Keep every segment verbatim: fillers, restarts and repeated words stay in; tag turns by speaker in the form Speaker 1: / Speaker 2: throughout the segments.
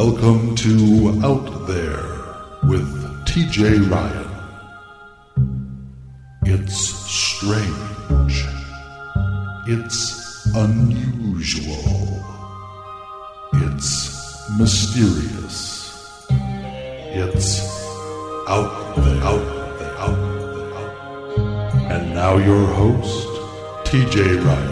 Speaker 1: Welcome to Out There with T J Ryan. It's strange. It's unusual. It's mysterious. It's out there, out there, out there, out there. And now your host, T J Ryan.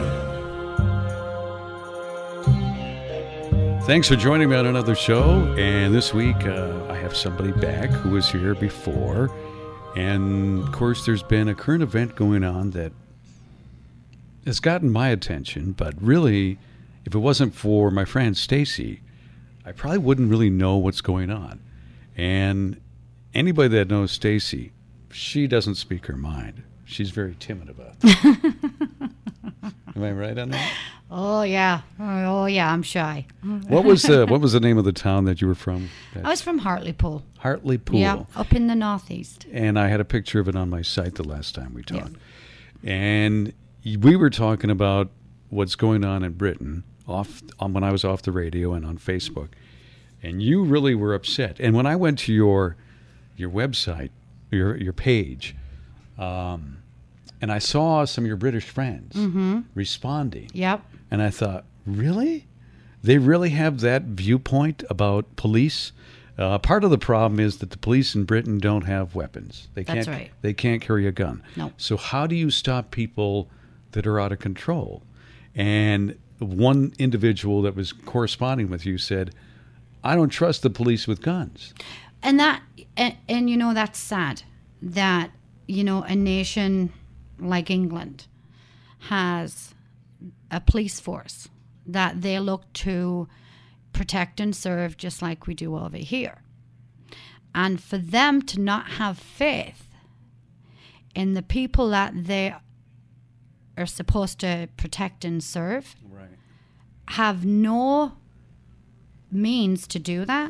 Speaker 2: Thanks for joining me on another show. And this week, uh, I have somebody back who was here before. And, of course, there's been a current event going on that has gotten my attention. But really, if it wasn't for my friend Stacy, I probably wouldn't really know what's going on. And anybody that knows Stacy, she doesn't speak her mind. She's very timid about that. Am I right on that?
Speaker 3: Oh yeah, oh yeah. I'm shy.
Speaker 2: What was the What was the name of the town that you were from?
Speaker 3: I was from Hartlepool.
Speaker 2: Hartlepool.
Speaker 3: Yeah, up in the northeast.
Speaker 2: And I had a picture of it on my site the last time we talked. Yeah. And we were talking about what's going on in Britain off on when I was off the radio and on Facebook. And you really were upset. And when I went to your your website, your your page, um, and I saw some of your British friends
Speaker 3: mm-hmm.
Speaker 2: responding.
Speaker 3: Yep.
Speaker 2: And I thought, really? They really have that viewpoint about police? Uh, part of the problem is that the police in Britain don't have weapons. They
Speaker 3: That's
Speaker 2: can't,
Speaker 3: right.
Speaker 2: They can't carry a gun.
Speaker 3: No.
Speaker 2: So how do you stop people that are out of control? And one individual that was corresponding with you said, I don't trust the police with guns.
Speaker 3: And that, and, and you know, that's sad that, you know, a nation like England has a police force that they look to protect and serve just like we do over here. And for them to not have faith in the people that they are supposed to protect and serve,
Speaker 2: right.
Speaker 3: have no means to do that,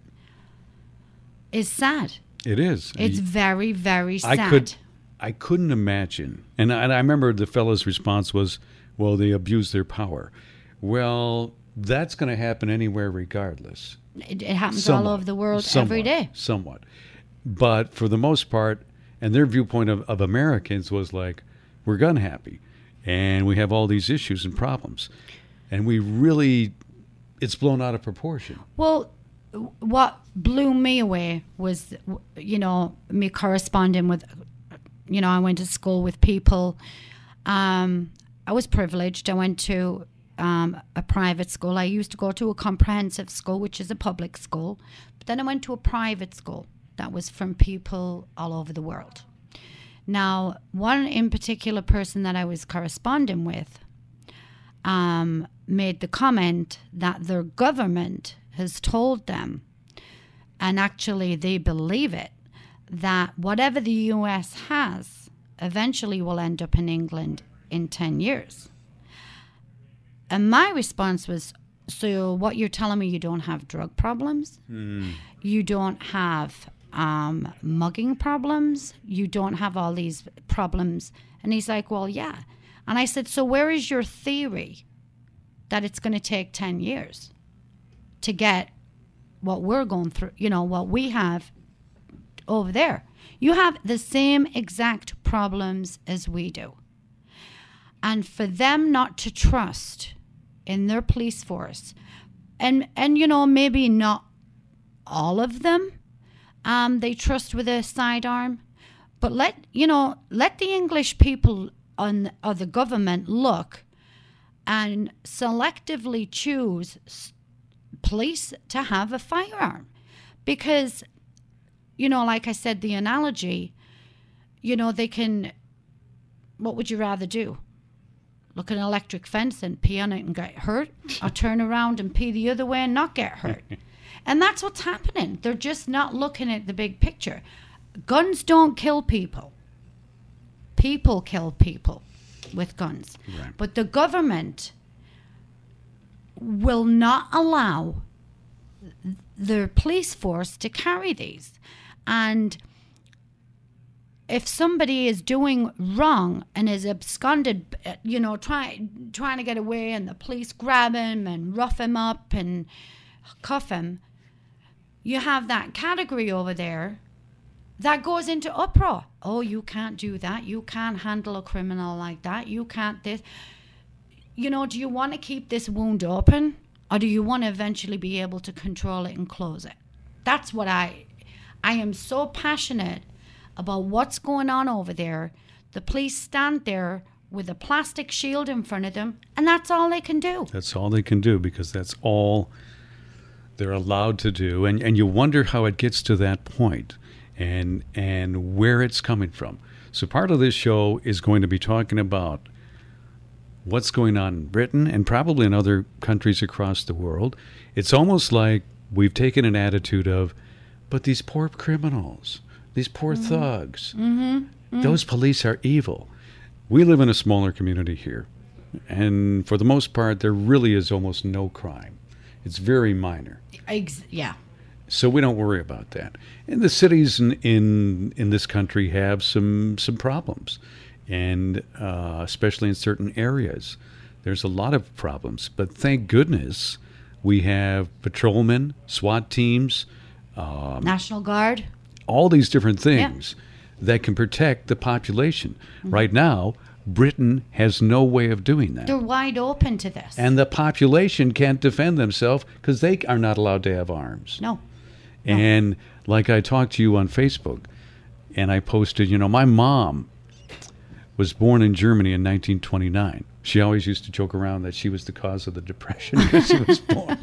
Speaker 3: is sad.
Speaker 2: It is.
Speaker 3: It's very, very sad.
Speaker 2: I could, I couldn't imagine. And I, and I remember the fellow's response was, well, they abuse their power. Well, that's going to happen anywhere regardless.
Speaker 3: It, it happens
Speaker 2: somewhat,
Speaker 3: all over the world
Speaker 2: somewhat,
Speaker 3: every day.
Speaker 2: Somewhat. But for the most part, and their viewpoint of, of Americans was like, we're gun happy. And we have all these issues and problems. And we really, it's blown out of proportion.
Speaker 3: Well, what blew me away was, you know, me corresponding with, you know, I went to school with people. Um, I was privileged. I went to um, a private school. I used to go to a comprehensive school, which is a public school. But then I went to a private school that was from people all over the world. Now, one in particular person that I was corresponding with um, made the comment that their government has told them, and actually they believe it, that whatever the U S has eventually will end up in England in ten years. And my response was, so what you're telling me, you don't have drug problems?
Speaker 2: Mm.
Speaker 3: You don't have um, mugging problems? You don't have all these problems? And he's like, well, yeah. And I said, so where is your theory that it's going to take ten years to get what we're going through, you know, what we have over there? You have the same exact problems as we do. And for them not to trust in their police force, and, and you know, maybe not all of them, um, they trust with a sidearm, but let, you know, let the English people on, or the government look and selectively choose police to have a firearm. Because, you know, like I said, the analogy, you know, they can, what would you rather do? Look at an electric fence and pee on it and get hurt, or turn around and pee the other way and not get hurt? And that's what's happening. They're just not looking at the big picture. Guns don't kill people. People kill people with guns.
Speaker 2: Right.
Speaker 3: But the government will not allow their police force to carry these. And if somebody is doing wrong and is absconded, you know, try, trying to get away, and the police grab him and rough him up and cuff him, you have that category over there that goes into uproar. Oh, you can't do that. You can't handle a criminal like that. You can't this. You know, do you want to keep this wound open, or do you want to eventually be able to control it and close it? That's what I, I am so passionate about what's going on over there. The police stand there with a plastic shield in front of them, and that's all they can do.
Speaker 2: That's all they can do, because that's all they're allowed to do. And and you wonder how it gets to that point, and and where it's coming from. So part of this show is going to be talking about what's going on in Britain and probably in other countries across the world. It's almost like we've taken an attitude of, but these poor criminals, these poor mm-hmm. thugs,
Speaker 3: mm-hmm. Mm-hmm.
Speaker 2: those police are evil. We live in a smaller community here, and for the most part, there really is almost no crime. It's very minor.
Speaker 3: Ex- yeah.
Speaker 2: So we don't worry about that. And the cities in in, in this country have some some problems, and uh, especially in certain areas, there's a lot of problems. But thank goodness we have patrolmen, SWAT teams, um,
Speaker 3: National Guard,
Speaker 2: all these different things. Yeah. That can protect the population. Mm-hmm. Right now, Britain has no way of doing that.
Speaker 3: They're wide open to this.
Speaker 2: And the population can't defend themselves because they are not allowed to have arms.
Speaker 3: No.
Speaker 2: And
Speaker 3: no.
Speaker 2: like I talked to you on Facebook, and I posted, you know, my mom was born in Germany in nineteen twenty-nine. She always used to joke around that she was the cause of the Depression because she was born.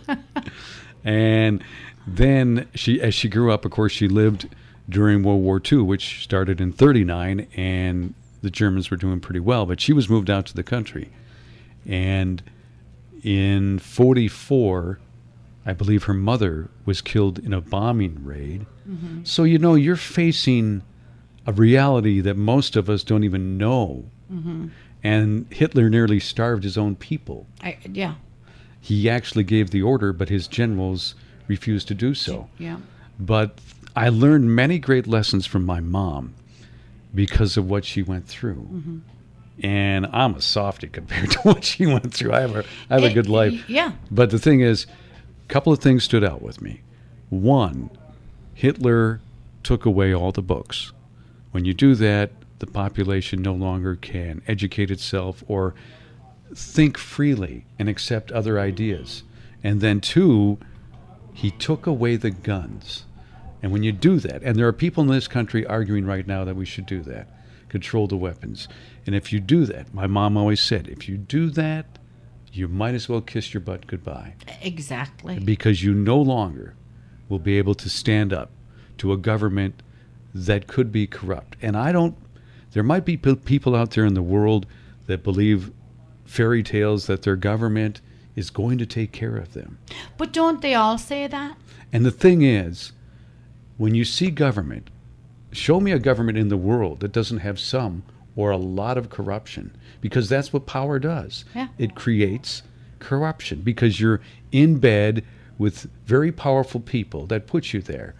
Speaker 2: And then she, as she grew up, of course, she lived during World War Two, which started in thirty-nine, and the Germans were doing pretty well, but she was moved out to the country. And in forty-four, I believe her mother was killed in a bombing raid. Mm-hmm. So, you know, you're facing a reality that most of us don't even know. Mm-hmm. And Hitler nearly starved his own people.
Speaker 3: I, yeah.
Speaker 2: He actually gave the order, but his generals refused to do so.
Speaker 3: Yeah.
Speaker 2: But I learned many great lessons from my mom because of what she went through. Mm-hmm. And I'm a softie compared to what she went through. I have a, I have
Speaker 3: it,
Speaker 2: a good life.
Speaker 3: Yeah.
Speaker 2: But the thing is, a couple of things stood out with me. One, Hitler took away all the books. When you do that, the population no longer can educate itself or think freely and accept other ideas. And then two, he took away the guns. And when you do that, and there are people in this country arguing right now that we should do that, control the weapons. And if you do that, my mom always said, if you do that, you might as well kiss your butt goodbye.
Speaker 3: Exactly.
Speaker 2: Because you no longer will be able to stand up to a government that could be corrupt. And I don't, there might be people out there in the world that believe fairy tales that their government is going to take care of them.
Speaker 3: But don't they all say that?
Speaker 2: And the thing is, when you see government, show me a government in the world that doesn't have some or a lot of corruption, because that's what power does.
Speaker 3: Yeah.
Speaker 2: It creates corruption because you're in bed with very powerful people that put you there.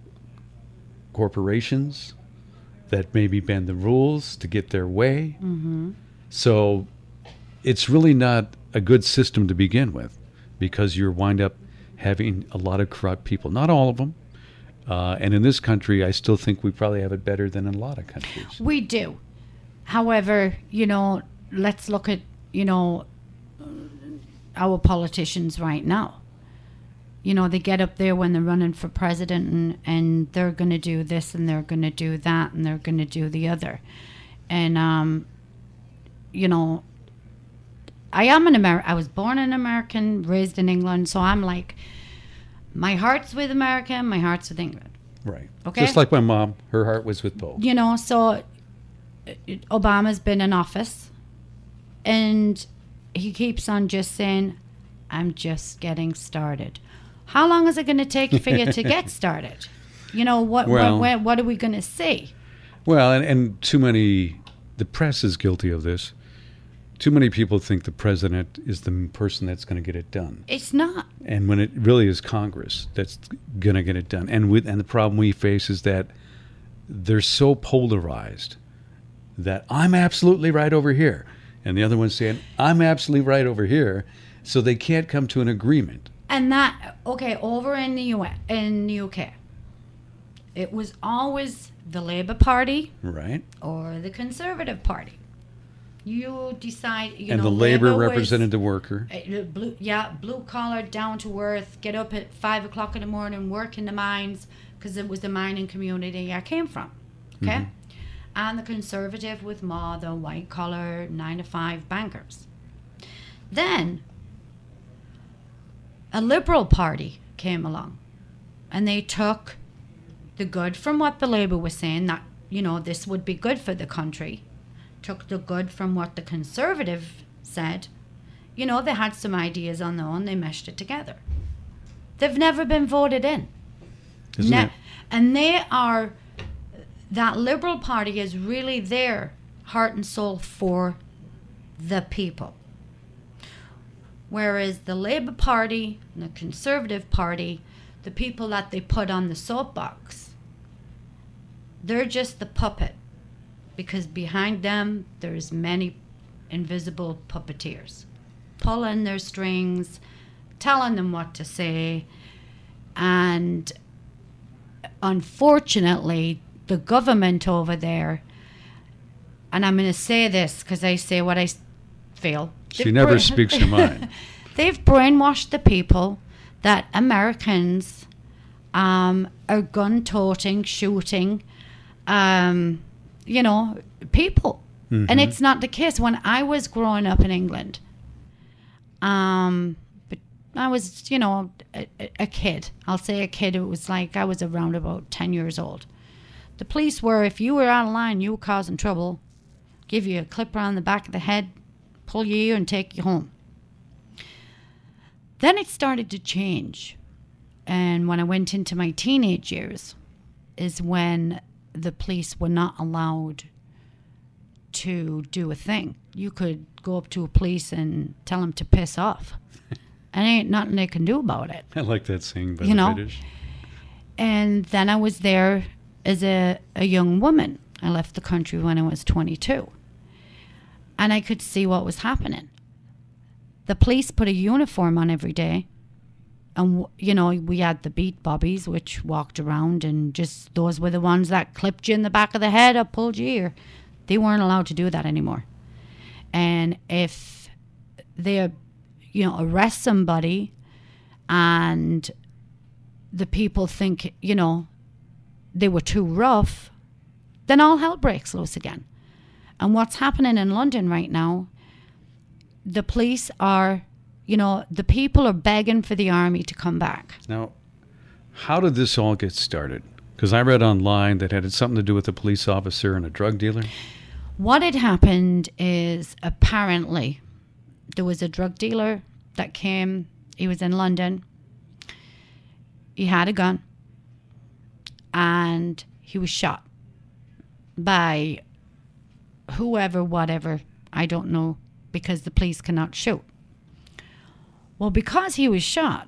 Speaker 2: Corporations that maybe bend the rules to get their way.
Speaker 3: Mm-hmm.
Speaker 2: So it's really not a good system to begin with, because you wind up having a lot of corrupt people. Not all of them. Uh, and in this country, I still think we probably have it better than in a lot of countries.
Speaker 3: We do. However, you know, let's look at, you know, our politicians right now. You know, they get up there when they're running for president and, and they're going to do this and they're going to do that and they're going to do the other. And, um, you know, I am an American. I was born an American, raised in England. So I'm like, my heart's with America, my heart's with England.
Speaker 2: Right.
Speaker 3: Okay.
Speaker 2: Just like my mom, her heart was with both.
Speaker 3: You know, so Obama's been in office and he keeps on just saying, I'm just getting started. How long is it going to take for you to get started? You know, what
Speaker 2: well,
Speaker 3: what, what are we going to see?
Speaker 2: Well, and, and too many, the press is guilty of this. Too many people think the president is the person that's going to get it done.
Speaker 3: It's not.
Speaker 2: And when it really is Congress that's going to get it done. And with and the problem we face is that they're so polarized that I'm absolutely right over here. And the other one's saying, I'm absolutely right over here. So they can't come to an agreement.
Speaker 3: And that, okay, over in the U S, in the U K, it was always the Labour Party
Speaker 2: Right.
Speaker 3: or the Conservative Party. You decide, you
Speaker 2: and
Speaker 3: know,
Speaker 2: the Labour
Speaker 3: Labour was-
Speaker 2: represented the worker.
Speaker 3: Uh, blue, yeah, blue collar, down to earth, get up at five o'clock in the morning, work in the mines, because it was the mining community I came from. Okay?
Speaker 2: Mhm.
Speaker 3: And the Conservative with more the white collar, nine to five bankers. Then a Liberal Party came along, and they took the good from what the Labour was saying, that, you know, this would be good for the country, took the good from what the Conservative said. You know, they had some ideas on their own, they meshed it together. They've never been voted in.
Speaker 2: Isn't
Speaker 3: Ne-
Speaker 2: it?
Speaker 3: And they are, that Liberal Party is really there, heart and soul, for the people. Whereas the Labour Party and the Conservative Party, the people that they put on the soapbox, they're just the puppet. Because behind them, there's many invisible puppeteers, pulling their strings, telling them what to say. And unfortunately, the government over there, and I'm going to say this because I say what I s- feel.
Speaker 2: She
Speaker 3: They've
Speaker 2: never
Speaker 3: bra-
Speaker 2: speaks her mind.
Speaker 3: They've brainwashed the people that Americans um, are gun-toting, shooting, um, you know, people.
Speaker 2: Mhm.
Speaker 3: And it's not the case. When I was growing up in England, um, but I was, you know, a, a kid. I'll say a kid. It was like I was around about ten years old. The police were, if you were out of line, you were causing trouble, give you a clip around the back of the head, pull your ear and take you home. Then it started to change. And when I went into my teenage years is when the police were not allowed to do a thing. You could go up to a police and tell them to piss off. And ain't nothing they can do about it.
Speaker 2: I like that saying by
Speaker 3: You
Speaker 2: the
Speaker 3: know?
Speaker 2: British.
Speaker 3: And then I was there as a, a young woman. I left the country when I was twenty-two. And I could see what was happening. The police put a uniform on every day. And, you know, we had the beat bobbies, which walked around, and just those were the ones that clipped you in the back of the head or pulled your ear. They weren't allowed to do that anymore. And if they, you know, arrest somebody and the people think, you know, they were too rough, then all hell breaks loose again. And what's happening in London right now, the police are, you know, the people are begging for the army to come back.
Speaker 2: Now, how did this all get started? Because I read online that had something to do with a police officer and a drug dealer.
Speaker 3: What had happened is apparently there was a drug dealer that came. He was in London. He had a gun. And he was shot by whoever, whatever. I don't know, because the police cannot shoot. Well, because he was shot,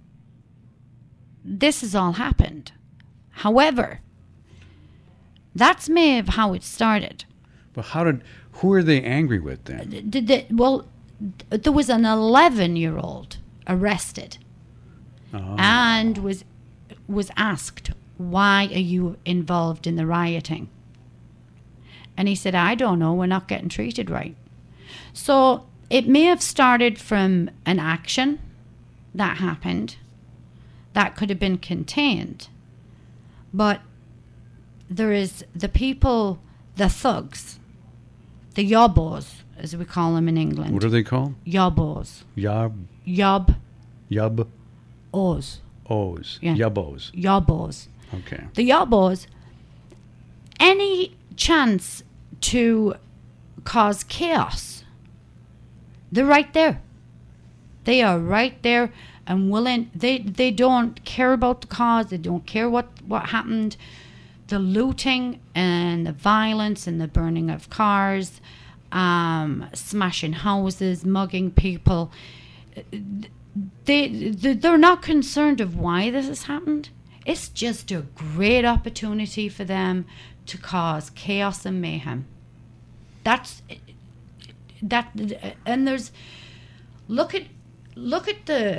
Speaker 3: this has all happened. However, that's may have how it started.
Speaker 2: But how did, who are they angry with then?
Speaker 3: Did the, well, there was an eleven-year-old arrested
Speaker 2: Oh.
Speaker 3: and was was asked, why are you involved in the rioting? And he said, I don't know, we're not getting treated right. So it may have started from an action that happened that could have been contained. But there is the people, the thugs, the yobbos, as we call them in England.
Speaker 2: What are they called?
Speaker 3: Yobbos.
Speaker 2: Yob,
Speaker 3: Yob.
Speaker 2: yub,
Speaker 3: O's.
Speaker 2: O's,
Speaker 3: Yeah.
Speaker 2: yubbos.
Speaker 3: Yobbos.
Speaker 2: Okay.
Speaker 3: The yobbos, any chance to cause chaos, they're right there. They are right there and willing. They they don't care about the cause. They don't care what, what happened. The looting and the violence and the burning of cars, um, smashing houses, mugging people. They, they're not concerned of why this has happened. It's just a great opportunity for them to cause chaos and mayhem. That's that, and there's look at look at the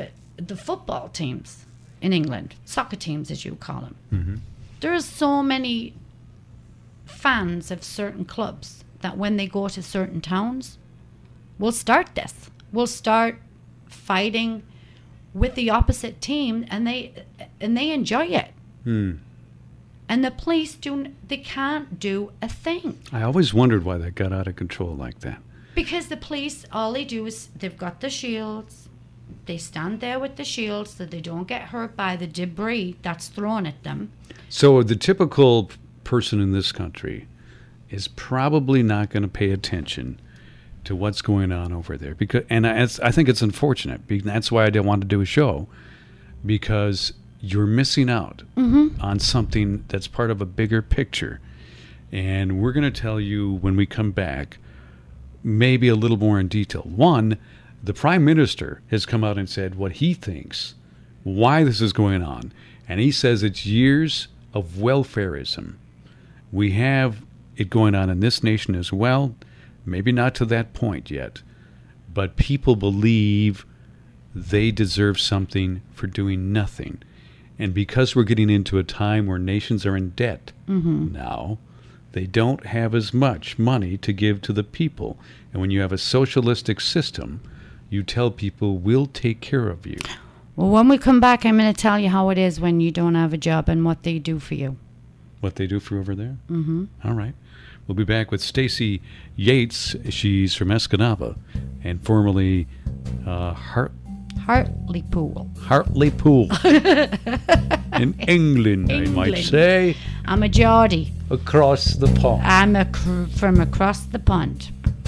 Speaker 3: the football teams in England, soccer teams as you call them.
Speaker 2: Mm-hmm.
Speaker 3: There are so many fans of certain clubs that when they go to certain towns, will start this. Will start fighting with the opposite team, and they and they enjoy it.
Speaker 2: Hmm.
Speaker 3: And the police do they can't do a thing.
Speaker 2: I always wondered why that got out of control like that.
Speaker 3: Because the police, all they do is they've got the shields. They stand there with the shields so they don't get hurt by the debris that's thrown at them.
Speaker 2: So the typical person in this country is probably not going to pay attention to what's going on over there. Because, and I, I think it's unfortunate. That's why I didn't want to do a show, because you're missing out
Speaker 3: Mm-hmm.
Speaker 2: on something that's part of a bigger picture. And we're going to tell you when we come back, maybe a little more in detail. One, the Prime Minister has come out and said what he thinks, why this is going on. And he says it's years of welfarism. We have it going on in this nation as well. Maybe not to that point yet. But people believe they deserve something for doing nothing. And because we're getting into a time where nations are in debt
Speaker 3: Mm-hmm.
Speaker 2: now, they don't have as much money to give to the people. And when you have a socialistic system, you tell people, we'll take care of you.
Speaker 3: Well, when we come back, I'm going to tell you how it is when you don't have a job and what they do for you.
Speaker 2: What they do for over there?
Speaker 3: Mm-hmm.
Speaker 2: All right. We'll be back with Stacey Yates. She's from Escanaba and formerly uh, Hart-
Speaker 3: Hartlepool.
Speaker 2: Hartlepool in England, I might
Speaker 3: England.
Speaker 2: say,
Speaker 3: I'm a Geordie.
Speaker 2: across the pond.
Speaker 3: I'm a cr- from across the pond.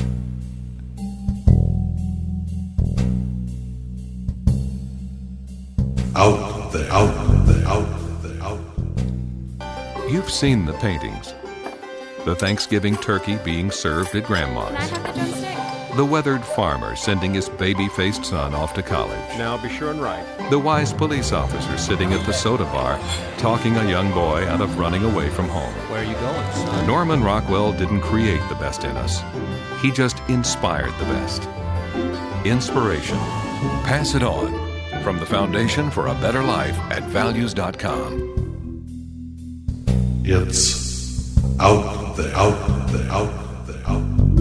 Speaker 1: Out there, out there, out there, out there.
Speaker 4: You've seen the paintings. The Thanksgiving turkey being served at Grandma's. The weathered farmer sending his baby-faced son off to college.
Speaker 5: Now be sure and write.
Speaker 4: The wise police officer sitting at the soda bar, talking a young boy out of running away from home.
Speaker 5: Where are you going, son?
Speaker 4: Norman Rockwell didn't create the best in us. He just inspired the best. Inspiration. Pass it on. From the Foundation for a Better Life at values dot com.
Speaker 1: It's out there, out there, out there, out there.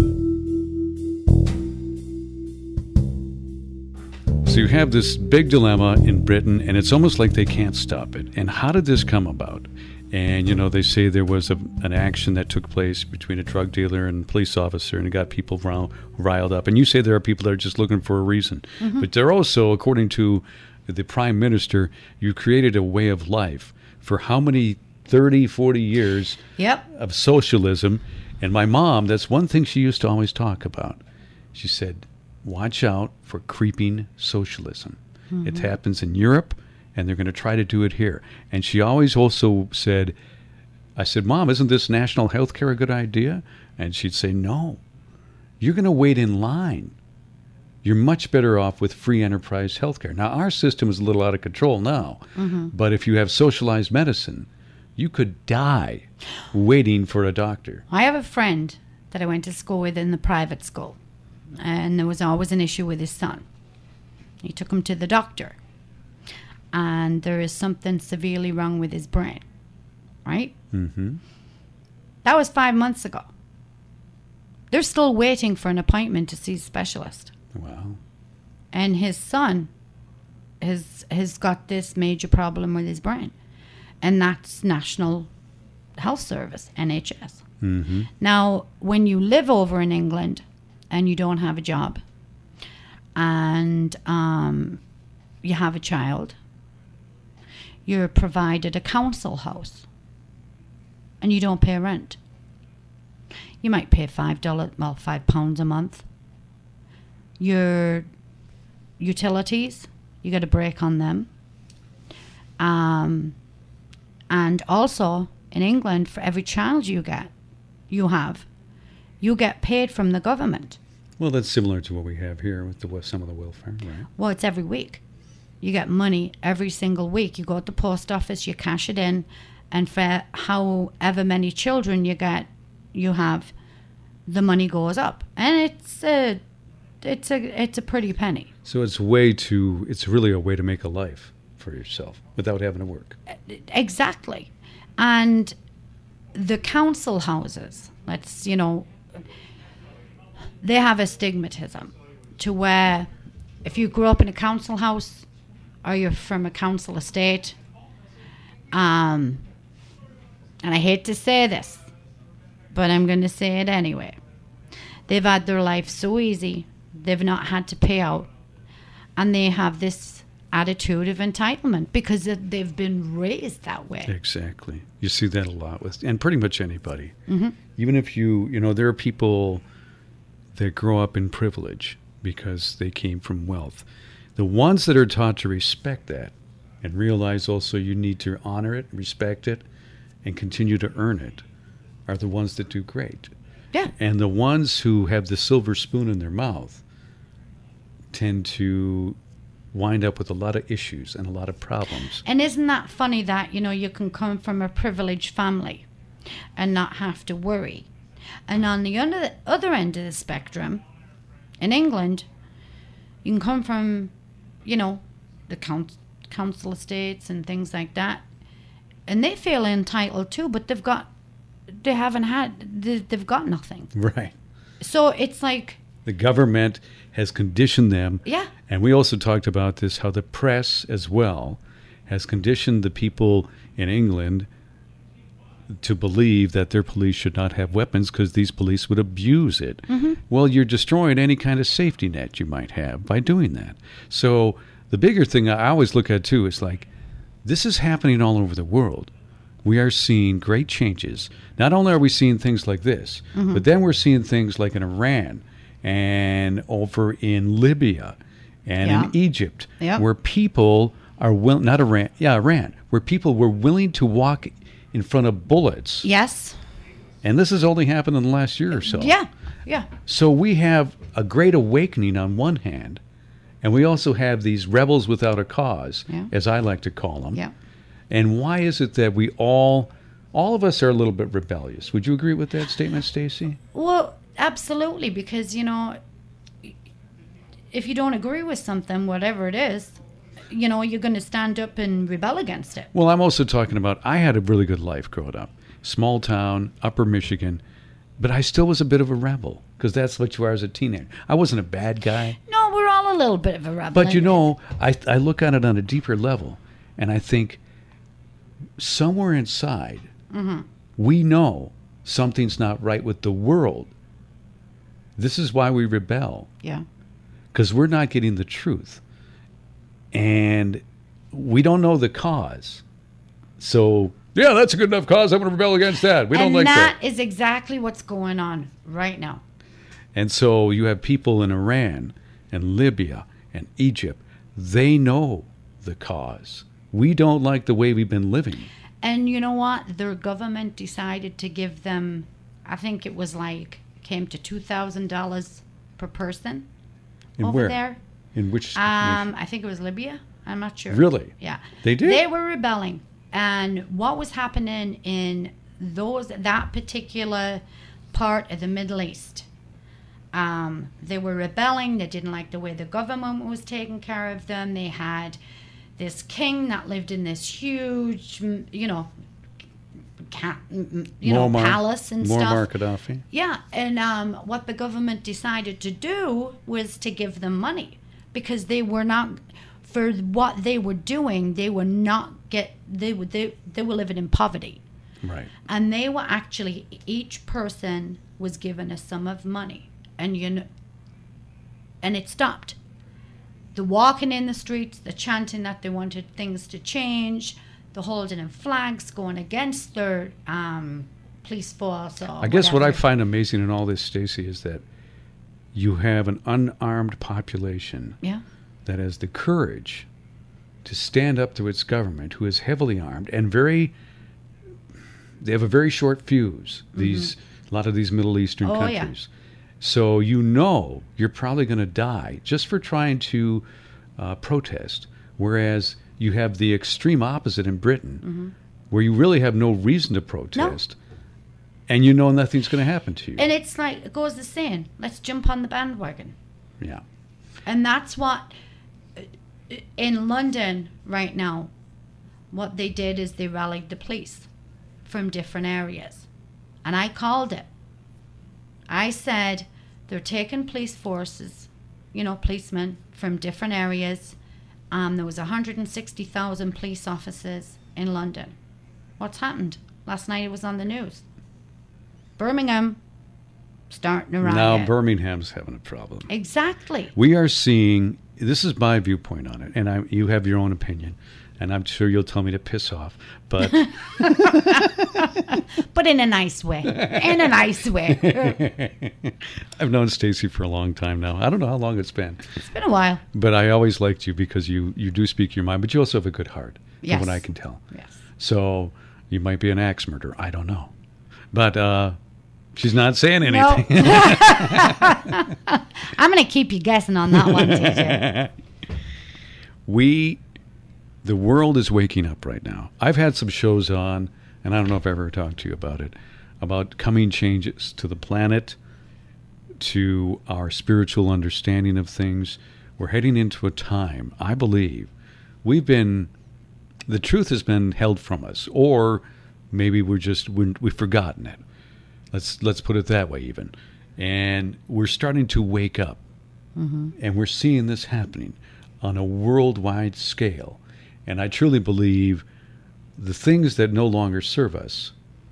Speaker 2: So you have this big dilemma in Britain, and it's almost like they can't stop it. And how did this come about? And, you know, they say there was a, an action that took place between a drug dealer and a police officer, and it got people rile, riled up. And you say there are people that are just looking for a reason.
Speaker 3: Mm-hmm.
Speaker 2: But they're also, according to the Prime Minister, you created a way of life for how many, thirty, forty years
Speaker 3: Yep.
Speaker 2: of socialism. And my mom, that's one thing she used to always talk about. She said, watch out for creeping socialism.
Speaker 3: Mm-hmm.
Speaker 2: It happens in Europe, and they're going to try to do it here. And she always also said, I said, Mom, isn't this national health care a good idea? And she'd say, no, you're going to wait in line. You're much better off with free enterprise health care. Now, our system is a little out of control now,
Speaker 3: Mm-hmm.
Speaker 2: but if you have socialized medicine, you could die waiting for a doctor.
Speaker 3: I have a friend that I went to school with in the private school, and there was always an issue with his son. He took him to the doctor, and there is something severely wrong with his brain, right?
Speaker 2: Mm-hmm.
Speaker 3: That was five months ago. They're still waiting for an appointment to see a specialist.
Speaker 2: Wow.
Speaker 3: And his son has has got this major problem with his brain, and that's National Health Service, N H S.
Speaker 2: Mm-hmm.
Speaker 3: Now, when you live over in England and you don't have a job, and um, you have a child, you're provided a council house, and you don't pay rent. You might pay five dollars, well, five pounds a month. Your utilities, you get a break on them. Um, and also in England, for every child you get, you have, you get paid from the government.
Speaker 2: Well, that's similar to what we have here with the some of the welfare, right?
Speaker 3: Well, it's every week. You get money every single week. You go to the post office, you cash it in, and for however many children you get, you have, the money goes up. And it's a it's a it's a pretty penny.
Speaker 2: So it's way to, it's really a way to make a life for yourself without having to work.
Speaker 3: Exactly. And the council houses, let's, you know, they have a stigmatism to where if you grew up in a council house or you're from a council estate, um, and I hate to say this, but I'm going to say it anyway. They've had their life so easy, they've not had to pay out, and they have this attitude of entitlement because they've been raised that way.
Speaker 2: Exactly. You see that a lot with, and pretty much anybody. Mm-hmm. Even if you, you know, there are people that grow up in privilege because they came from wealth. The ones that are taught to respect that and realize also you need to honor it, respect it, and continue to earn it are the ones that do great.
Speaker 3: Yeah.
Speaker 2: And the ones who have the silver spoon in their mouth tend to wind up with a lot of issues and a lot of problems.
Speaker 3: And isn't that funny that, you know, you can come from a privileged family and not have to worry. And on the other, other end of the spectrum, in England, you can come from, you know, the council, council estates and things like that, and they feel entitled too, but they've got, they haven't had, they, they've got nothing.
Speaker 2: Right.
Speaker 3: So it's like...
Speaker 2: The government has conditioned them.
Speaker 3: Yeah.
Speaker 2: And we also talked about this, how the press as well has conditioned the people in England to believe that their police should not have weapons because these police would abuse it. Mm-hmm. Well, you're destroying any kind of safety net you might have by doing that. So the bigger thing I always look at, too, is like, this is happening all over the world. We are seeing great changes. Not only are we seeing things like this, mm-hmm. but then we're seeing things like in Iran and over in Libya and
Speaker 3: yeah.
Speaker 2: in Egypt,
Speaker 3: yeah.
Speaker 2: where people are willing, not Iran, yeah, Iran, where people were willing to walk in front of bullets.
Speaker 3: Yes.
Speaker 2: And this has only happened in the last year or so.
Speaker 3: Yeah, yeah.
Speaker 2: So we have a great awakening on one hand, and we also have these rebels without a cause,
Speaker 3: yeah.
Speaker 2: as I like to call them.
Speaker 3: Yeah.
Speaker 2: And why is it that we all, all of us are a little bit rebellious? Would you agree with that statement, Stacy?
Speaker 3: Well, absolutely, because, you know, if you don't agree with something, whatever it is, you know, you're going to stand up and rebel against it.
Speaker 2: Well, I'm also talking about, I had a really good life growing up. Small town, upper Michigan, but I still was a bit of a rebel, because that's what you are as a teenager. I wasn't a bad guy.
Speaker 3: No, we're all a little bit of a rebel.
Speaker 2: But, you know, I, I look at it on a deeper level, and I think somewhere inside, mm-hmm. we know something's not right with the world. This is why we rebel.
Speaker 3: Yeah.
Speaker 2: Because we're not getting the truth. And we don't know the cause. So, yeah, that's a good enough cause. I'm going to rebel against that. We
Speaker 3: and
Speaker 2: don't like that.
Speaker 3: And that is exactly what's going on right now.
Speaker 2: And so you have people in Iran and Libya and Egypt. They know the cause. We don't like the way we've been living.
Speaker 3: And you know what? Their government decided to give them, I think it was like, came to two thousand dollars per person
Speaker 2: in
Speaker 3: over
Speaker 2: where?
Speaker 3: there.
Speaker 2: In which?
Speaker 3: Um, I think it was Libya. I'm not sure.
Speaker 2: Really?
Speaker 3: Yeah.
Speaker 2: They did?
Speaker 3: They were rebelling. And what was happening in those that particular part of the Middle East, um, they were rebelling. They didn't like the way the government was taking care of them. They had this king that lived in this huge, you know, ca- you know,
Speaker 2: Muammar,
Speaker 3: palace and
Speaker 2: Muammar
Speaker 3: stuff.
Speaker 2: Gaddafi.
Speaker 3: Yeah, and um, what the government decided to do was to give them money because they were not, for what they were doing, they were not get they were they, they were living in poverty.
Speaker 2: Right.
Speaker 3: And they were actually, each person was given a sum of money, and you know, and it stopped. The walking in the streets, the chanting that they wanted things to change, the holding of flags, going against their um, police force. Or
Speaker 2: I guess what I
Speaker 3: whatever.
Speaker 2: find amazing in all this, Stacey, is that you have an unarmed population
Speaker 3: Yeah.
Speaker 2: that has the courage to stand up to its government, who is heavily armed and very. They have a very short fuse. These mm-hmm. a lot of these Middle Eastern
Speaker 3: Oh,
Speaker 2: countries. Yeah. So you know you're probably going to die just for trying to uh, protest, whereas you have the extreme opposite in Britain, mm-hmm. where you really have no reason to protest, no. and you know nothing's going to happen to you.
Speaker 3: And it's like, it goes the saying, let's jump on the bandwagon.
Speaker 2: Yeah.
Speaker 3: And that's what, in London right now, what they did is they rallied the police from different areas. And I called it. I said they're taking police forces, you know, policemen from different areas. Um, there was one hundred sixty thousand police officers in London. What's happened? Last night it was on the news. Birmingham starting around.
Speaker 2: Now Birmingham's having a problem.
Speaker 3: Exactly.
Speaker 2: We are seeing, this is my viewpoint on it, and I, you have your own opinion, and I'm sure you'll tell me to piss off, but...
Speaker 3: But in a nice way. In a nice way.
Speaker 2: I've known Stacy for a long time now. I don't know how long it's been.
Speaker 3: It's been a while.
Speaker 2: But I always liked you because you, you do speak your mind, but you also have a good heart,
Speaker 3: Yes.
Speaker 2: from what I can tell.
Speaker 3: Yes.
Speaker 2: So you might be an axe murderer. I don't know. But uh, she's not saying anything.
Speaker 3: No. I'm going to keep you guessing on that one, T J.
Speaker 2: We, the world is waking up right now. I've had some shows on, and I don't know if I've ever talked to you about it, about coming changes to the planet, to our spiritual understanding of things. We're heading into a time, I believe, we've been, the truth has been held from us, or maybe we're just, we're, we've forgotten it. Let's, let's put it that way even. And we're starting to wake up. Mm-hmm. And we're seeing this happening on a worldwide scale. And I truly believe the things that no longer serve us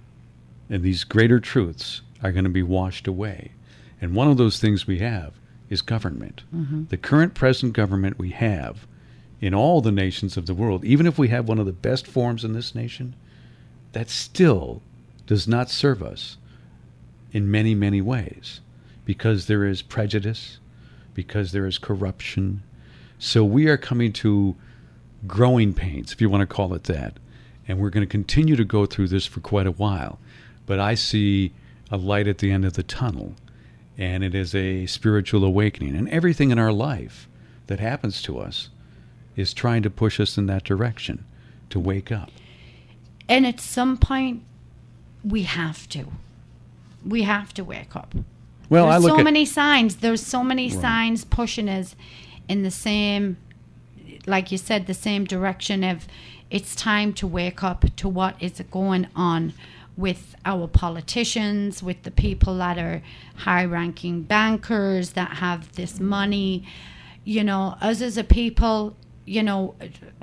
Speaker 2: and these greater truths are going to be washed away. And one of those things we have is government. Mm-hmm. The current present government we have in all the nations of the world, even if we have one of the best forms in this nation, that still does not serve us in many, many ways, because there is prejudice, because there is corruption. So we are coming to growing pains, if you want to call it that. And we're going to continue to go through this for quite a while. But I see a light at the end of the tunnel, and it is a spiritual awakening. And everything in our life that happens to us is trying to push us in that direction, to wake up.
Speaker 3: And at some point, we have to. We have to wake up.
Speaker 2: Well,
Speaker 3: There's
Speaker 2: I look
Speaker 3: so
Speaker 2: at,
Speaker 3: many signs. There's so many
Speaker 2: Right.
Speaker 3: signs pushing us in the same, like you said, the same direction of it's time to wake up to what is going on with our politicians, with the people that are high-ranking bankers that have this money. You know, us as a people, you know,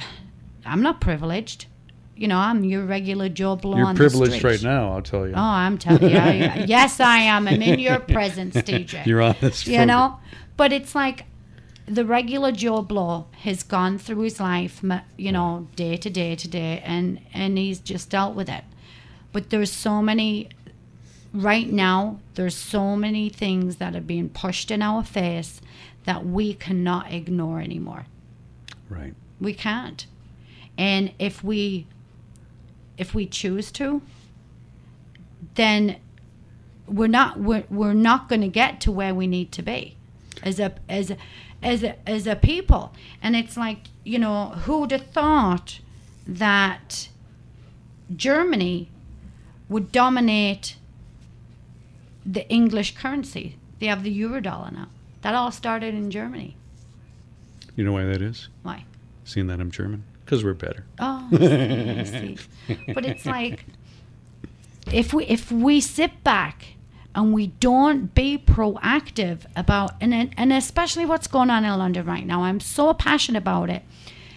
Speaker 3: I'm not privileged. You know, I'm your regular Joe Blow
Speaker 2: you're
Speaker 3: on
Speaker 2: privileged
Speaker 3: the street.
Speaker 2: right now, I'll tell you.
Speaker 3: Oh, I'm telling you. I, yes, I am. I'm in your presence, D J.
Speaker 2: You're on this
Speaker 3: You know? But it's like the regular Joe Blow has gone through his life, m- you know, day to day to day, and, and he's just dealt with it. But there's so many, right now, there's so many things that are being pushed in our face that we cannot ignore anymore.
Speaker 2: Right.
Speaker 3: We can't. And if we if we choose to, then we're not we're, we're not going to get to where we need to be as a as a, as a, as a people. And it's like, you know, who'd have thought that Germany would dominate the English currency? They have the Eurodollar now. That all started in Germany.
Speaker 2: You know why that is?
Speaker 3: Why?
Speaker 2: Seeing that I'm German? Because we're better.
Speaker 3: Oh, I see, I see. But it's like, if we if we sit back and we don't be proactive about, and and especially what's going on in London right now, I'm so passionate about it.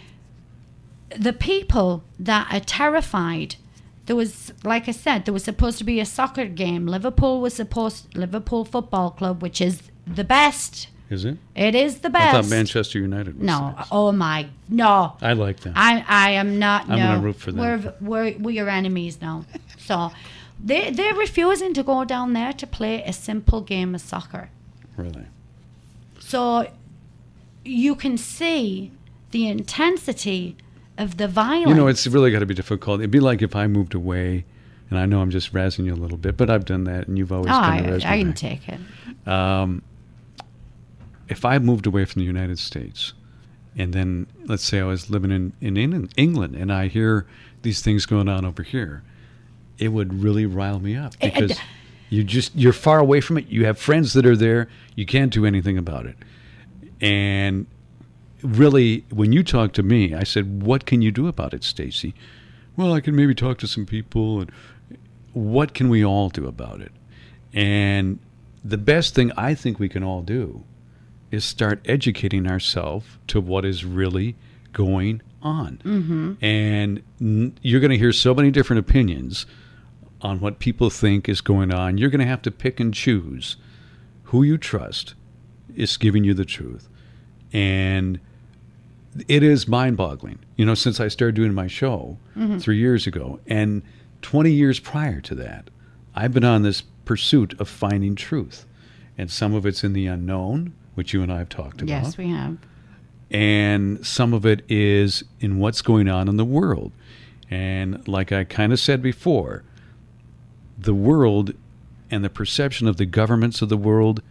Speaker 3: The people that are terrified, there was, like I said, there was supposed to be a soccer game. Liverpool was supposed, Liverpool Football Club, which is the best.
Speaker 2: Is it?
Speaker 3: It is the best.
Speaker 2: I thought Manchester United was
Speaker 3: No,
Speaker 2: nice.
Speaker 3: oh my, no.
Speaker 2: I like them.
Speaker 3: I I am not.
Speaker 2: I'm
Speaker 3: no.
Speaker 2: gonna root for them.
Speaker 3: We're we're we're enemies now. So they they're refusing to go down there to play a simple game of soccer.
Speaker 2: Really?
Speaker 3: So you can see the intensity of the violence.
Speaker 2: You know, it's really got to be difficult. It'd be like if I moved away, and I know I'm just razzing you a little bit, but I've done that, and you've always
Speaker 3: Oh,
Speaker 2: kind
Speaker 3: I,
Speaker 2: of razzed
Speaker 3: I
Speaker 2: me
Speaker 3: can
Speaker 2: back.
Speaker 3: take it.
Speaker 2: Um, if I moved away from the United States, and then let's say I was living in, in England, England, and I hear these things going on over here, it would really rile me up
Speaker 3: It-
Speaker 2: because
Speaker 3: it-
Speaker 2: you just you're far away from it. You have friends that are there. You can't do anything about it. And really, when you talked to me, I said, what can you do about it, Stacy? Well, I can maybe talk to some people. And what can we all do about it? And the best thing I think we can all do is start educating ourselves to what is really going on. Mm-hmm. And n- you're going to hear so many different opinions on what people think is going on. You're going to have to pick and choose who you trust is giving you the truth. And it is mind-boggling, you know, since I started doing my show mm-hmm. three years ago. And twenty years prior to that, I've been on this pursuit of finding truth. And some of it's in the unknown, which you and I have talked about.
Speaker 3: Yes, we have.
Speaker 2: And some of it is in what's going on in the world. And like I kind of said before, the world and the perception of the governments of the world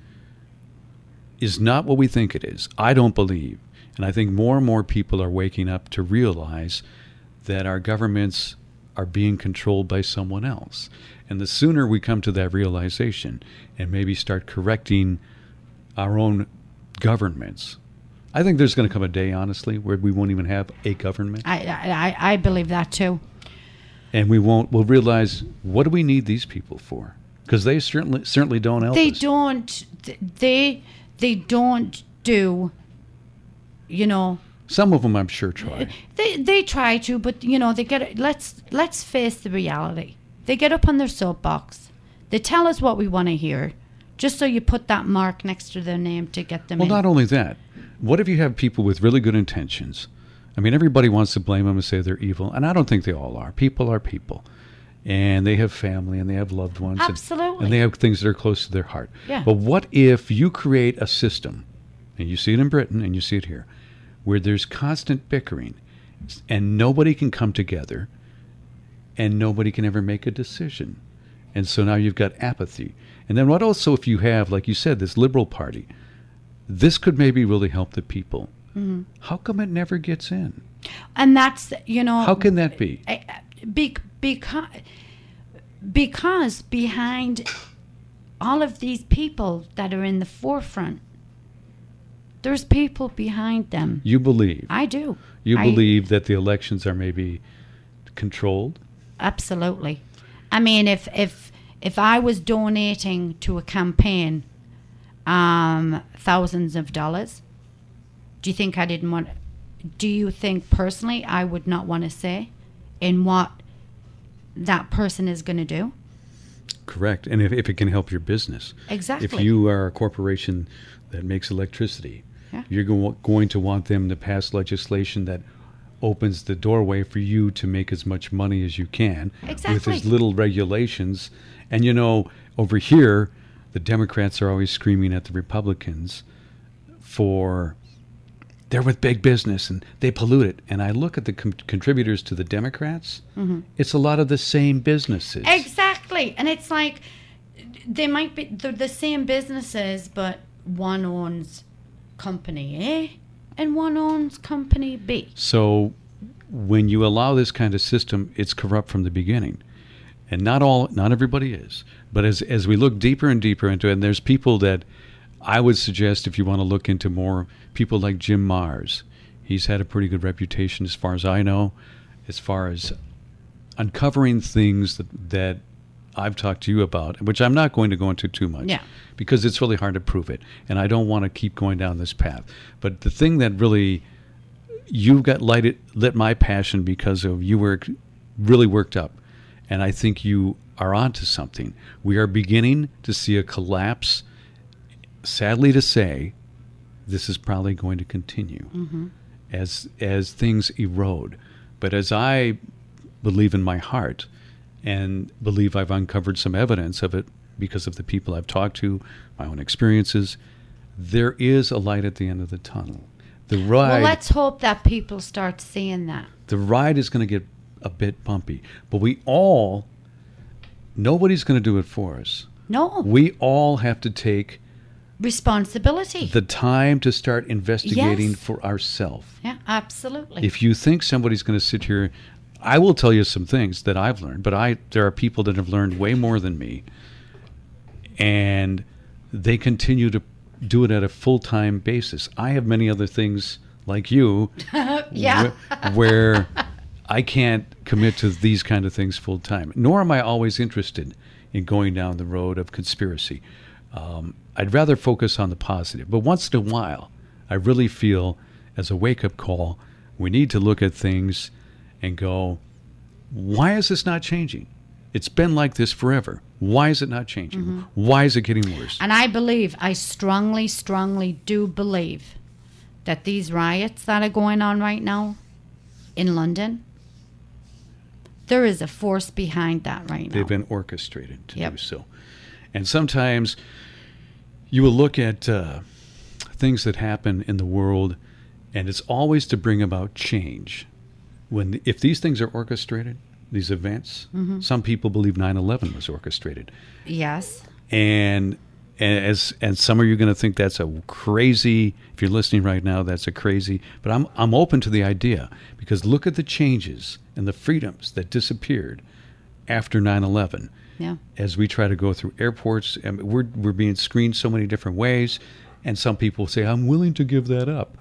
Speaker 2: is not what we think it is. I don't believe. And I think more and more people are waking up to realize that our governments are being controlled by someone else. And the sooner we come to that realization and maybe start correcting our own governments, I think there's going to come a day, honestly, where we won't even have a government.
Speaker 3: I, I, I believe that too.
Speaker 2: And we won't, we'll realize, what do we need these people for? Because they certainly certainly don't help
Speaker 3: they
Speaker 2: us.
Speaker 3: Don't, they, they don't do, you know.
Speaker 2: Some of them, I'm sure, try.
Speaker 3: They they try to, but, you know, they get, let's, let's face the reality. They get up on their soapbox. They tell us what we want to hear, just so you put that mark next to their name to get them
Speaker 2: well,
Speaker 3: in.
Speaker 2: Well, not only that. What if you have people with really good intentions? I mean, everybody wants to blame them and say they're evil, and I don't think they all are. People are people, and they have family, and they have loved ones.
Speaker 3: Absolutely.
Speaker 2: And, and they have things that are close to their heart.
Speaker 3: Yeah.
Speaker 2: But what if you create a system, and you see it in Britain, and you see it here, where there's constant bickering, and nobody can come together, and nobody can ever make a decision. And so now you've got apathy. And then what also if you have, like you said, this liberal party, this could maybe really help the people. Mm-hmm. How come it never gets in?
Speaker 3: And that's, you know...
Speaker 2: How can that be?
Speaker 3: Be, because, because behind all of these people that are in the forefront, there's people behind them.
Speaker 2: You believe?
Speaker 3: I do.
Speaker 2: You
Speaker 3: I,
Speaker 2: believe that the elections are maybe controlled?
Speaker 3: Absolutely. I mean, if if if I was donating to a campaign um, thousands of dollars, do you think I didn't want... Do you think personally I would not want to say in what that person is going to do?
Speaker 2: Correct. And if, if it can help your business.
Speaker 3: Exactly.
Speaker 2: If you are a corporation that makes electricity,
Speaker 3: yeah.
Speaker 2: you're go- going to want them to pass legislation that opens the doorway for you to make as much money as you can.
Speaker 3: Exactly.
Speaker 2: With as little regulations. And, you know, over here, the Democrats are always screaming at the Republicans for... They're with big business and they pollute it. And I look at the com- contributors to the Democrats. Mm-hmm. It's a lot of the same businesses.
Speaker 3: Exactly. And it's like they might be they're the same businesses, but one owns company A and one owns company B.
Speaker 2: So when you allow this kind of system, it's corrupt from the beginning. And not all, not everybody is. But as as we look deeper and deeper into it, and there's people that I would suggest, if you want to look into more, people like Jim Marrs. He's had a pretty good reputation as far as I know, as far as uncovering things that, that I've talked to you about, which I'm not going to go into too much.
Speaker 3: Yeah.
Speaker 2: Because it's really hard to prove it. And I don't want to keep going down this path. But the thing that really, you got lighted, lit my passion because of you were really worked up. And I think you are onto something. We are beginning to see a collapse. Sadly to say, this is probably going to continue mm-hmm. as as things erode. But as I believe in my heart and believe I've uncovered some evidence of it because of the people I've talked to, my own experiences, there is a light at the end of the tunnel. The ride,
Speaker 3: well, let's hope that people start seeing that.
Speaker 2: The ride is going to get a bit bumpy. But we all, nobody's going to do it for us.
Speaker 3: No.
Speaker 2: We all have to take
Speaker 3: responsibility.
Speaker 2: The time to start investigating
Speaker 3: yes.
Speaker 2: for ourselves.
Speaker 3: Yeah, absolutely.
Speaker 2: If you think somebody's going to sit here, I will tell you some things that I've learned, but I there are people that have learned way more than me, and they continue to do it at a full-time basis. I have many other things like you
Speaker 3: Yeah.
Speaker 2: wh- where I can't commit to these kind of things full-time, nor am I always interested in going down the road of conspiracy. Um, I'd rather focus on the positive. But once in a while, I really feel as a wake-up call, we need to look at things and go, why is this not changing? It's been like this forever. Why is it not changing?
Speaker 3: Mm-hmm.
Speaker 2: Why is it getting worse?
Speaker 3: And I believe, I strongly, strongly do believe that these riots that are going on right now in London, there is a force behind that right now.
Speaker 2: They've been orchestrated to
Speaker 3: Yep.
Speaker 2: do so. And sometimes you will look at uh, things that happen in the world, and it's always to bring about change. When if these things are orchestrated, these events,
Speaker 3: Mm-hmm.
Speaker 2: some people believe nine eleven was orchestrated.
Speaker 3: Yes.
Speaker 2: And, and as and some of you are going to think that's a crazy, if you're listening right now, that's a crazy, but I'm I'm open to the idea, because look at the changes and the freedoms that disappeared after nine eleven.
Speaker 3: Yeah.
Speaker 2: As we try to go through airports, and we're we're being screened so many different ways, and some people say, I'm willing to give that up.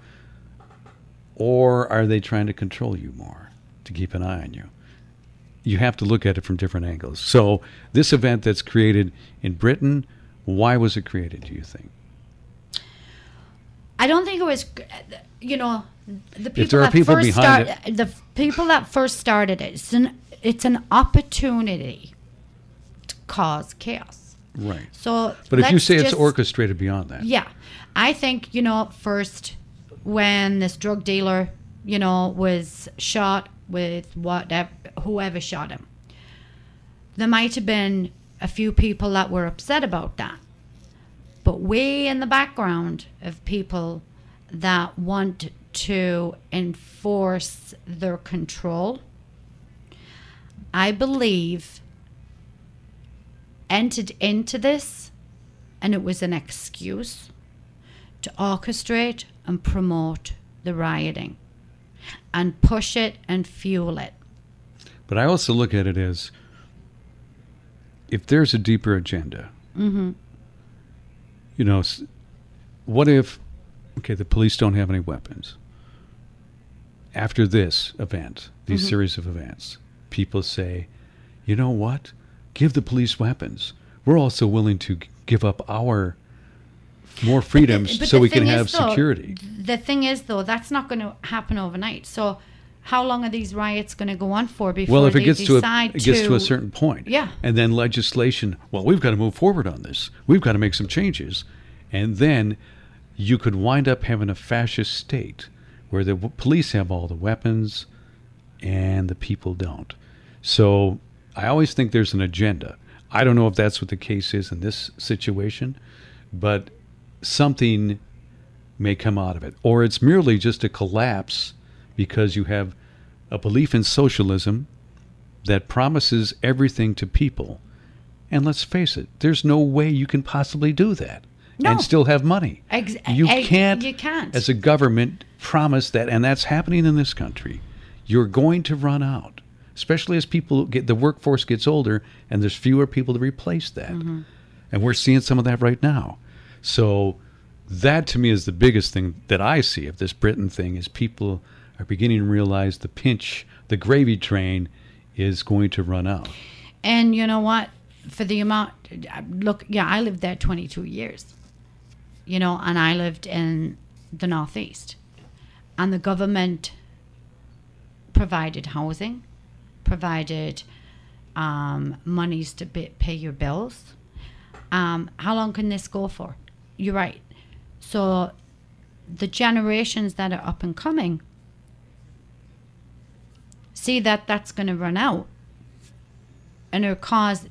Speaker 2: Or are they trying to control you more, to keep an eye on you? You have to look at it from different angles. So this event that's created in Britain, why was it created, do you think?
Speaker 3: I don't think it was, you know, the people
Speaker 2: there are
Speaker 3: that
Speaker 2: people
Speaker 3: first
Speaker 2: behind
Speaker 3: start, the people that first started it. It's an it's an opportunity to cause chaos.
Speaker 2: Right.
Speaker 3: So,
Speaker 2: But if you
Speaker 3: let's
Speaker 2: say it's
Speaker 3: just-
Speaker 2: orchestrated beyond that.
Speaker 3: yeah, I think, you know, first when this drug dealer, you know, was shot with whatever, whoever shot him, there might have been a few people that were upset about that. But way in the background of people that want to enforce their control, I believe, entered into this, and it was an excuse to orchestrate and promote the rioting and push it and fuel it.
Speaker 2: But I also look at it as, if there's a deeper agenda,
Speaker 3: Mm-hmm.
Speaker 2: you know, s- what if, okay, the police don't have any weapons. After this event, these
Speaker 3: Mm-hmm.
Speaker 2: series of events, people say, you know what? Give the police weapons. We're also willing to g- give up our more freedoms
Speaker 3: But
Speaker 2: so
Speaker 3: the
Speaker 2: we can
Speaker 3: thing
Speaker 2: have
Speaker 3: is, though,
Speaker 2: security.
Speaker 3: The thing is, though, that's not going to happen overnight. So how long are these riots going to go on for before
Speaker 2: Well, if
Speaker 3: they
Speaker 2: it gets to a,
Speaker 3: decide
Speaker 2: it gets to a certain point,
Speaker 3: Yeah.
Speaker 2: and then legislation, well, we've got to move forward on this. We've got to make some changes. And then you could wind up having a fascist state where the w- police have all the weapons and the people don't. So I always think there's an agenda. I don't know if that's what the case is in this situation, but something may come out of it. Or it's merely just a collapse because you have a belief in socialism that promises everything to people. And let's face it, there's no way you can possibly do that
Speaker 3: No.
Speaker 2: and still have money.
Speaker 3: Ex-
Speaker 2: you
Speaker 3: ex-
Speaker 2: can't,
Speaker 3: you can't.
Speaker 2: as a government, promise that, and that's happening in this country. You're going to run out, especially as people get, the workforce gets older and there's fewer people to replace that.
Speaker 3: Mm-hmm.
Speaker 2: And we're seeing some of that right now. So that to me is the biggest thing that I see of this Britain thing, is people are beginning to realize the pinch, the gravy train is going to run out.
Speaker 3: And you know what? For the amount, look, yeah, I lived there twenty-two years, you know, and I lived in the Northeast. And the government provided housing, provided um, monies to be, pay your bills. Um, how long can this go for? You're right. So the generations that are up and coming see that that's going to run out, and it'll cause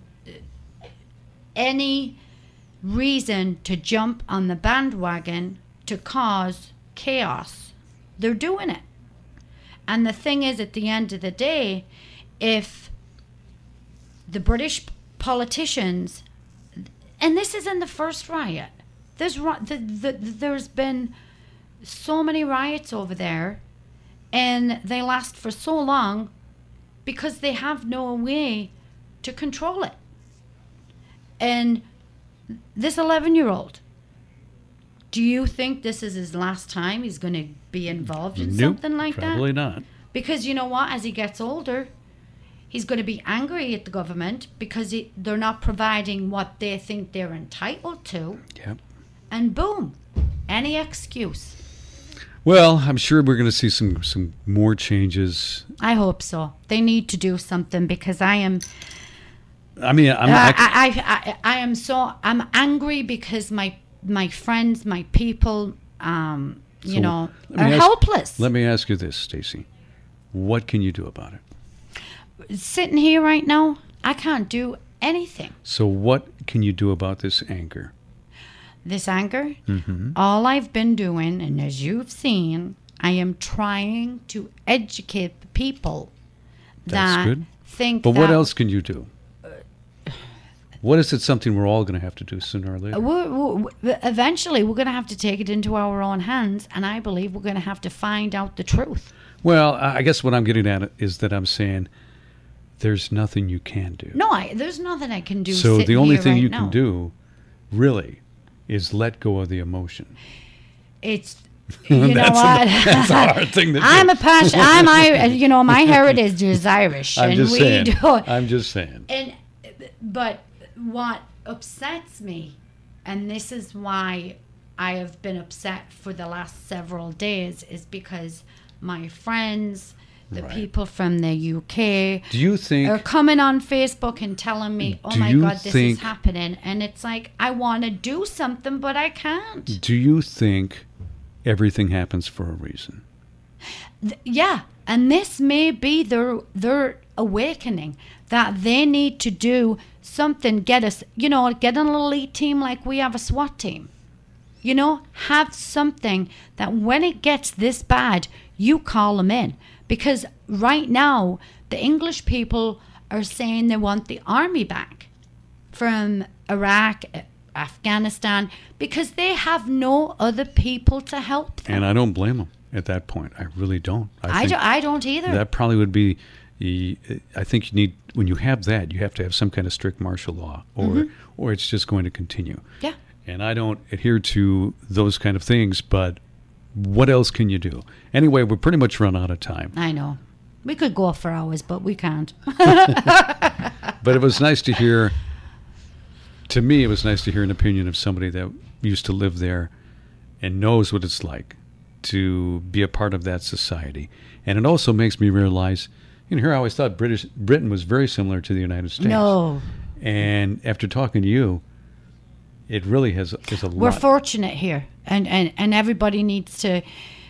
Speaker 3: any reason to jump on the bandwagon to cause chaos. They're doing it. And the thing is, at the end of the day, if the British politicians, and this is in the first riot, there's ri- the, the, there's been so many riots over there, and they last for so long because they have no way to control it. And this eleven-year-old Do you think this is his last time he's going to be involved in
Speaker 2: Nope,
Speaker 3: something like
Speaker 2: probably
Speaker 3: that?
Speaker 2: not.
Speaker 3: Because you know what? As he gets older, he's going to be angry at the government because he, they're not providing what they think they're entitled to.
Speaker 2: Yep.
Speaker 3: And boom, any excuse.
Speaker 2: Well, I'm sure we're going to see some, some more changes.
Speaker 3: I hope so. They need to do something because I am...
Speaker 2: I mean, I'm
Speaker 3: Uh,
Speaker 2: I,
Speaker 3: I, I, I, I am so I'm angry because my my friends, my people, um, you
Speaker 2: So,
Speaker 3: know,
Speaker 2: let me
Speaker 3: are
Speaker 2: ask-
Speaker 3: helpless.
Speaker 2: Let me ask you this, Stacy. What can you do about it?
Speaker 3: Sitting here right now, I can't do anything.
Speaker 2: So what can you do about this anger?
Speaker 3: This anger,
Speaker 2: Mm-hmm.
Speaker 3: all I've been doing, and as you've seen, I am trying to educate the people
Speaker 2: That's
Speaker 3: that
Speaker 2: good.
Speaker 3: think.
Speaker 2: But what
Speaker 3: that
Speaker 2: else can you do? What is it something we're all going to have to do sooner or later?
Speaker 3: We're, we're, eventually, we're going to have to take it into our own hands, and I believe we're going to have to find out the truth.
Speaker 2: Well, I I guess what I'm getting at is that I'm saying there's nothing you can do.
Speaker 3: No, I, there's nothing I can do.
Speaker 2: So the
Speaker 3: sitting
Speaker 2: only
Speaker 3: here
Speaker 2: thing
Speaker 3: right
Speaker 2: you
Speaker 3: now.
Speaker 2: can do, really, is let go of the emotion.
Speaker 3: It's you know
Speaker 2: That's
Speaker 3: what?
Speaker 2: a- that's a hard thing to do.
Speaker 3: I'm a passion. I'm I. You know, my heritage is Irish,
Speaker 2: I'm
Speaker 3: and
Speaker 2: just
Speaker 3: we
Speaker 2: saying.
Speaker 3: do.
Speaker 2: I'm just saying.
Speaker 3: And but what upsets me, and this is why I have been upset for the last several days, is because my friends, the
Speaker 2: Right.
Speaker 3: people from the U K,
Speaker 2: Do you think?
Speaker 3: are coming on Facebook and telling me, "Oh
Speaker 2: Do
Speaker 3: my
Speaker 2: you
Speaker 3: God, this
Speaker 2: think-
Speaker 3: is happening," and it's like I want to do something, but I can't.
Speaker 2: Do you think everything happens for a reason?
Speaker 3: Th- yeah, and this may be their their awakening that they need to do something. Get us, you know, get an elite team like we have a SWAT team. You know, have something that when it gets this bad, you call them in. Because right now, the English people are saying they want the army back from Iraq, uh, Afghanistan, because they have no other people to help them.
Speaker 2: And I don't blame them at that point. I really don't.
Speaker 3: I,
Speaker 2: think
Speaker 3: do, I don't either.
Speaker 2: that probably would be. the- I think you need when you have that, you have to have some kind of strict martial law, or or it's just going to continue.
Speaker 3: Yeah.
Speaker 2: And I don't adhere to those kind of things, but what else can you do? Anyway, we're pretty much run out of time.
Speaker 3: I know. We could go for hours, but we can't.
Speaker 2: But it was nice to hear, to me, it was nice to hear an opinion of somebody that used to live there and knows what it's like to be a part of that society. And it also makes me realize, you know, here I always thought British Britain was very similar to the United States.
Speaker 3: No.
Speaker 2: And after talking to you, it really has is a
Speaker 3: We're
Speaker 2: lot.
Speaker 3: fortunate here. And, and, and everybody needs to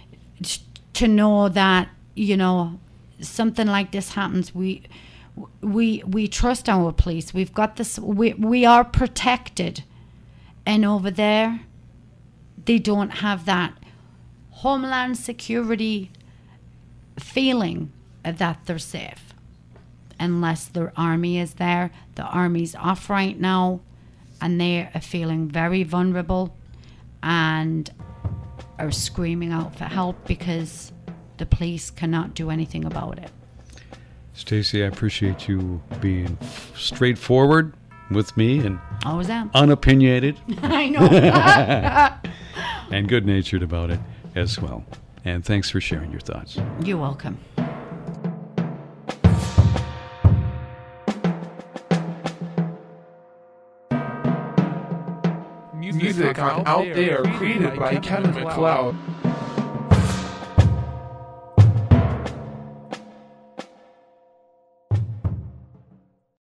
Speaker 3: to know that, you know, something like this happens. We we we trust our police. We've got this. We, we are protected. And over there, they don't have that Homeland Security feeling that they're safe unless their army is there. The army's off right now, and they are feeling very vulnerable and are screaming out for help because the police cannot do anything about it.
Speaker 2: Stacey, I appreciate you being f- straightforward with me and
Speaker 3: Always am.
Speaker 2: unopinionated
Speaker 3: I know.
Speaker 2: and good-natured about it as well. And thanks for sharing your thoughts.
Speaker 3: You're welcome.
Speaker 6: Music on Out There created by Kevin MacLeod.